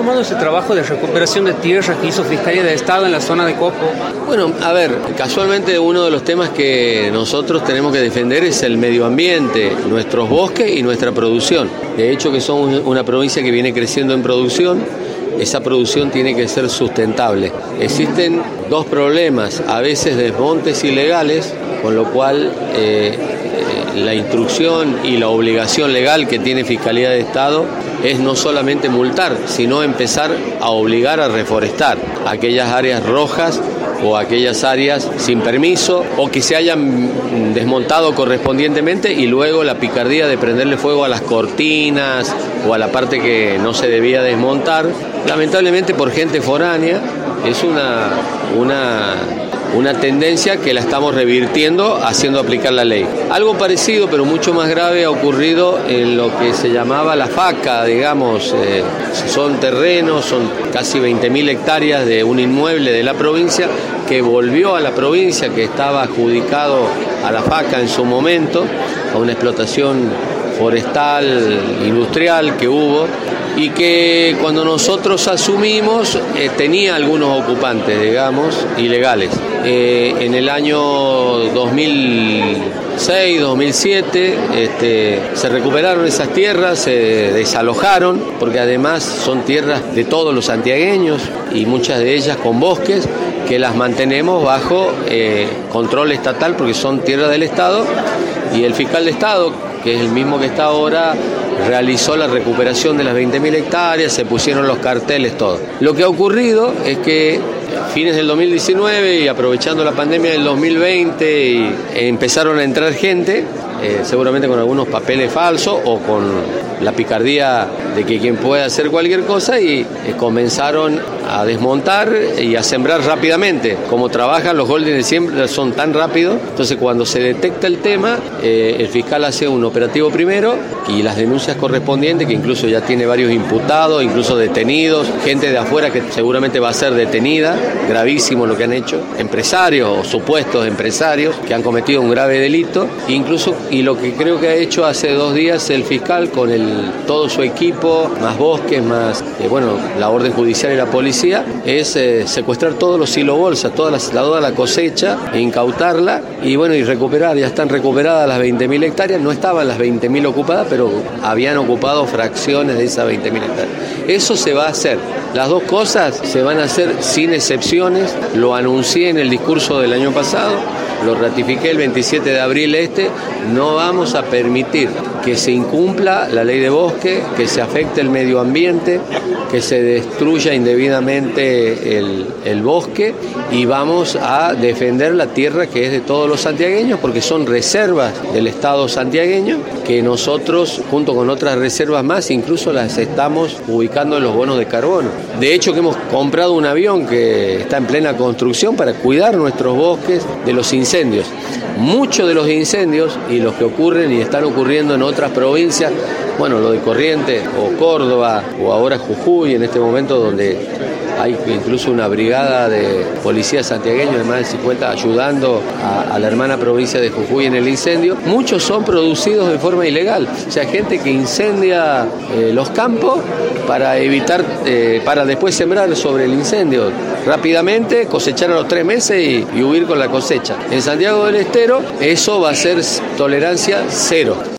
tomado ese trabajo de recuperación de tierras que hizo Fiscalía de Estado en la zona de Copo? Bueno, a ver, casualmente uno de los temas que nosotros tenemos que defender es el medio ambiente, nuestros bosques y nuestra producción. De hecho, que somos una provincia que viene creciendo en producción. Esa producción tiene que ser sustentable. Existen dos problemas, a veces desmontes ilegales, con lo cual la instrucción y la obligación legal que tiene Fiscalía de Estado es no solamente multar, sino empezar a obligar a reforestar aquellas áreas rojas o aquellas áreas sin permiso o que se hayan desmontado correspondientemente, y luego la picardía de prenderle fuego a las cortinas o a la parte que no se debía desmontar, lamentablemente por gente foránea. Es una tendencia que la estamos revirtiendo haciendo aplicar la ley. Algo parecido, pero mucho más grave, ha ocurrido en lo que se llamaba la FACA, digamos. Son terrenos, son casi 20.000 hectáreas de un inmueble de la provincia que volvió a la provincia, que estaba adjudicado a la FACA en su momento, a una explotación forestal, industrial que hubo, y que cuando nosotros asumimos tenía algunos ocupantes, digamos, ilegales. En el año 2006, 2007, se recuperaron esas tierras, se desalojaron, porque además son tierras de todos los santiagueños y muchas de ellas con bosques, que las mantenemos bajo control estatal porque son tierras del Estado, y el fiscal de Estado, que es el mismo que está ahora, realizó la recuperación de las 20.000 hectáreas, se pusieron los carteles, todo. Lo que ha ocurrido es que a fines del 2019 y aprovechando la pandemia del 2020 empezaron a entrar gente, seguramente con algunos papeles falsos o con la picardía de que quien puede hacer cualquier cosa, y comenzaron a desmontar y a sembrar rápidamente. Como trabajan los holdings de siembra, son tan rápidos, entonces cuando se detecta el tema, el fiscal hace un operativo primero y las denuncias correspondientes, que incluso ya tiene varios imputados, incluso detenidos, gente de afuera que seguramente va a ser detenida, gravísimo lo que han hecho, empresarios o supuestos empresarios que han cometido un grave delito, incluso, y lo que creo que ha hecho hace 2 días el fiscal con todo su equipo, más bosques, más la orden judicial y la policía, es secuestrar todos los silobolsas, toda la cosecha, e incautarla y recuperar. Ya están recuperadas las 20.000 hectáreas, no estaban las 20.000 ocupadas, pero habían ocupado fracciones de esas 20.000 hectáreas. Eso se va a hacer. Las dos cosas se van a hacer sin excepciones. Lo anuncié en el discurso del año pasado, lo ratifiqué el 27 de abril. No vamos a permitir que se incumpla la ley de bosque, que se afecte el medio ambiente, que se destruya indebidamente el bosque, y vamos a defender la tierra que es de todos los santiagueños, porque son reservas del Estado santiagueño, que nosotros, junto con otras reservas más, incluso las estamos ubicando en los bonos de carbono. De hecho, que hemos comprado un avión que está en plena construcción para cuidar nuestros bosques de los incendios. Muchos de los incendios y los que ocurren y están ocurriendo en otras provincias, lo de Corrientes o Córdoba o ahora Jujuy, en este momento donde hay incluso una brigada de policías santiagueños de más de 50 ayudando a la hermana provincia de Jujuy en el incendio. Muchos son producidos de forma ilegal, o sea, gente que incendia los campos para evitar, para después sembrar sobre el incendio rápidamente, cosechar a los 3 meses y huir con la cosecha. En Santiago del Estero eso va a ser tolerancia cero.